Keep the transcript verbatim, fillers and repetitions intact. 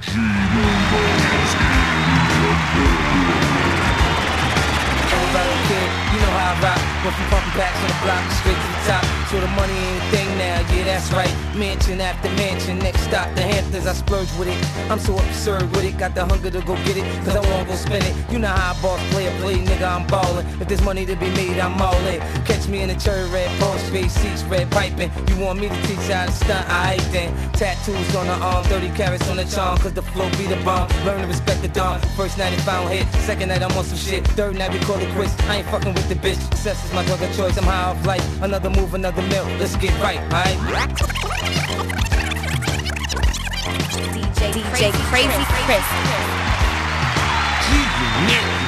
Kid, you know how I rock. Went from pumping packs on the block straight to the top. So the money ain't a thing now, yeah that's right. Mansion after mansion, next stop the Hamptons. I splurge with it, I'm so absurd with it. Got the hunger to go get it, cause I wanna go spend it. You know how I boss player play, nigga I'm ballin'. If there's money to be made, I'm all in. Catch me in a cherry red Porsche, space seats, red piping. You want me to teach how to stunt, I ain't then. Tattoos on the arm, thirty carats on the charm, cause the flow be the bomb. Learn to respect the dawn. First night if I don't hit, second night I'm on some shit. Third night we call it quits. I ain't fucking with the bitch. Success is my drug of choice. I'm high off life. Another move, another meal. Let's get right, alright? D J, D J Crazy Chris. G-Unit